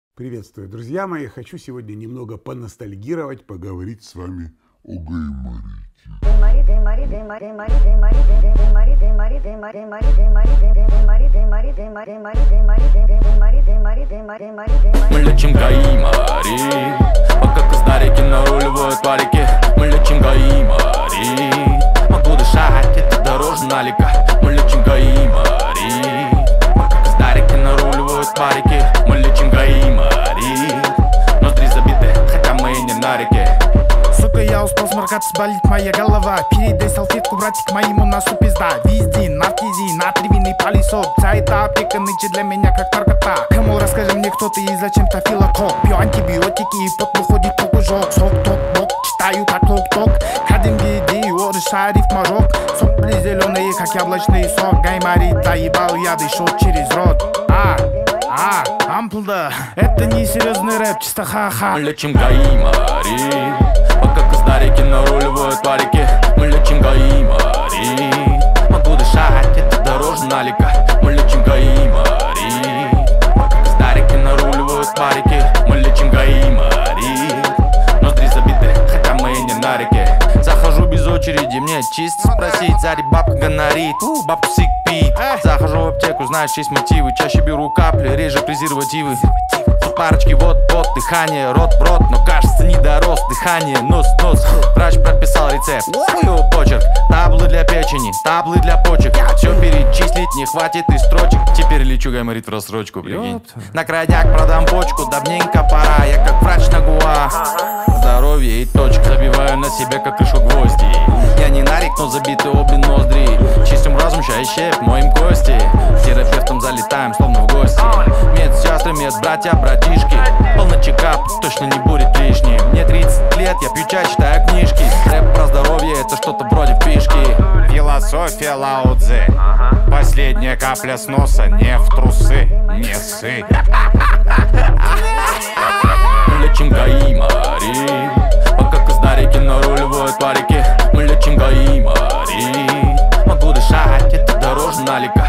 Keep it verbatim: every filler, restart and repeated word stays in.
Приветствую, друзья мои! Хочу сегодня немного поностальгировать, поговорить с вами о гайморите. Мы лечим гаймори, пока коздарики наруливают валики. Мы лечим гаймори, могу дышать, это дороже налика. Мы лечим гаймори, пока коздарики наруливают валики. Мы лечим гаймори, ноздри забиты, хотя мы не на реке. Сука, я успел сморкаться, болит моя голова. Передай салфетку, братик, моему носу пизда. Везде наркизи, натривный полисок. Вся эта аптека нынче для меня как наркота. Кому расскажи мне, кто ты и зачем тафилокок. Пью антибиотики и пот выходит как ужок. Сок, ток, бок, читаю как ток-ток. Кадимги идею, шариф мажок. Сопли зеленые, как яблочный сок. Гайморит, заебал, я дышу через рот. А, а, амплда, это не серьезный рэп, чисто ха-ха. Мы лечим гаймори, пока коздарики наруливают валики. Мы лечим гаймори, могу дышать, это дороже налика. Мы лечим гаймори, пока коздарики наруливают валики. Мы лечим гаймори, ноздри забиты, хотя мы не на реке. Захожу без очереди, мне чисто спросить. Зари бабка гонорит, у, бабка сик пит. Захожу в аптеку, знаешь, есть мотивы. Чаще беру капли, реже презервативы. Парочки вот-вот, дыхание, рот в рот. Но кажется, не дорос, дыхание, нос-нос. Врач прописал рецепт, хуёвый почерк. Таблы для печени, таблы для почек. Все перечислить не хватит и строчек. Теперь лечу гайморит в рассрочку, прикинь. На крайняк продам почку, давненько пора. Я как врач на гуа, здоровье и точка. Забиваю на себя как крышу гвозди. Я не нарик, но забиты обе ноздри. Чистим разум, чай щеп, моим кости. Терапевтом залетаем, словно в гости. Медсестры, медбратья, братишки. Полный чекап, точно не будет лишним. Мне тридцать лет, я пью чай, читаю книжки. Рэп про здоровье, это что-то вроде фишки. Философия Лао Цзы. Последняя капля с носа, не в трусы, не ссы. Мы лечим гаймори, пока коздарики наруливают валики. Мы лечим гаймори, могу дышать, это дороже налика.